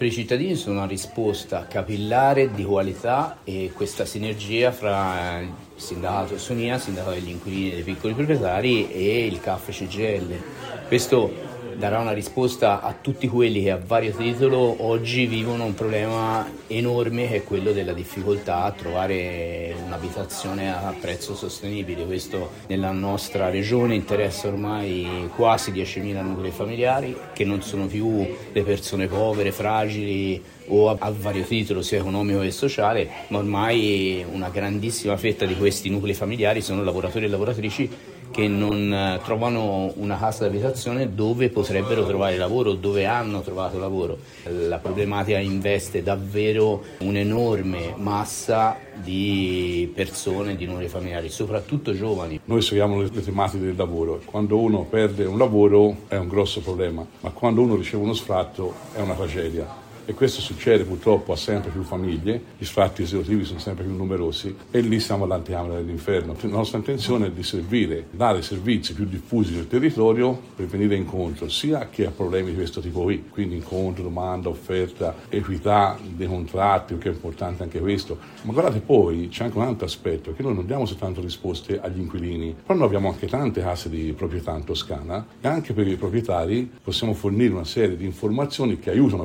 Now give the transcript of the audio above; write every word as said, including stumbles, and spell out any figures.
Per i cittadini sono una risposta capillare di qualità e questa sinergia fra il sindacato Sonia, il sindacato degli inquilini e dei piccoli proprietari e il C A F C G I L. Questo darà una risposta a tutti quelli che a vario titolo oggi vivono un problema enorme, che è quello della difficoltà a trovare un'abitazione a prezzo sostenibile. Questo nella nostra regione interessa ormai quasi diecimila nuclei familiari, che non sono più le persone povere, fragili o a, a vario titolo sia economico che sociale, ma ormai una grandissima fetta di questi nuclei familiari sono lavoratori e lavoratrici che non trovano una casa d'abitazione dove potrebbero trovare lavoro, dove hanno trovato lavoro. La problematica investe davvero un'enorme massa di persone, di nuclei familiari, soprattutto giovani. Noi seguiamo le, le tematiche del lavoro. Quando uno perde un lavoro è un grosso problema, ma quando uno riceve uno sfratto è una tragedia. E questo succede purtroppo a sempre più famiglie, gli sfratti esecutivi sono sempre più numerosi e lì siamo all'anticamera dell'inferno. La nostra intenzione è di servire, dare servizi più diffusi nel territorio per venire incontro sia a chi ha problemi di questo tipo qui, quindi incontro, domanda, offerta, equità dei contratti, perché è importante anche questo. Ma guardate, poi c'è anche un altro aspetto, che noi non diamo soltanto risposte agli inquilini, però noi abbiamo anche tante case di proprietà in Toscana e anche per i proprietari possiamo fornire una serie di informazioni che aiutano